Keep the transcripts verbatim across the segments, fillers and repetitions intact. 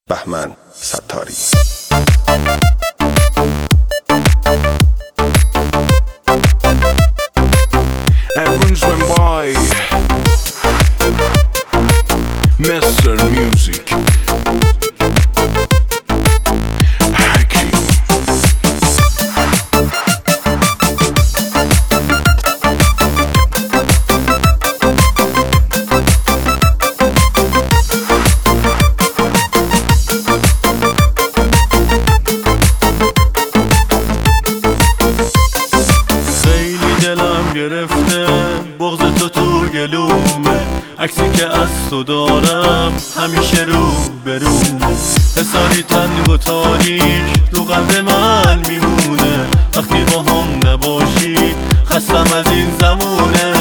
بهمن ستاری. Arrangement by Mister Music. گرفته بغض تو تو گلومه، عکسی که از تو دارم همیشه رو برومه، حساری تنگ و تاریک تو قلب من میمونه، وقتی با هم نباشی خستم از این زمونه.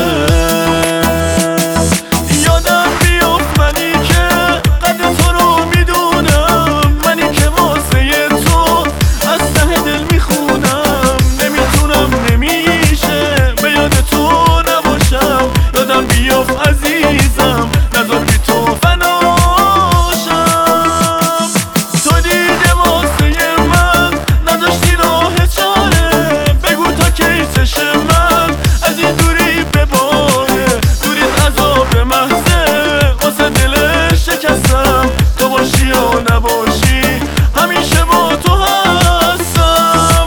یادم بیفت منی که قدر تو رو میدونم، منی که واسه تو از ته دل میخونم، نمیتونم نمیشه به یاد تو نباشم، یادم بیفت عزیزم نذار بی تو فناشم. تو دیگه واسه من نداشتی راه چاره، بگو تا کی چشم من از این دوری بباره، دوریت عذاب محضه واسه دل شکستم، تو باشی یا نباشی همیشه با تو هستم.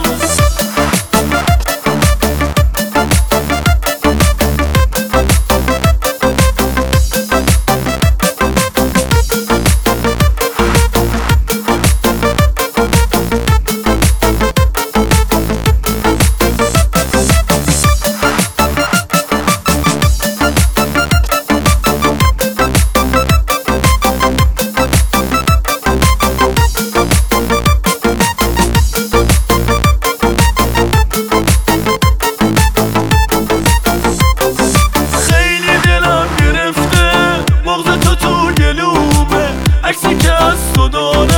عکسی که از تو دارم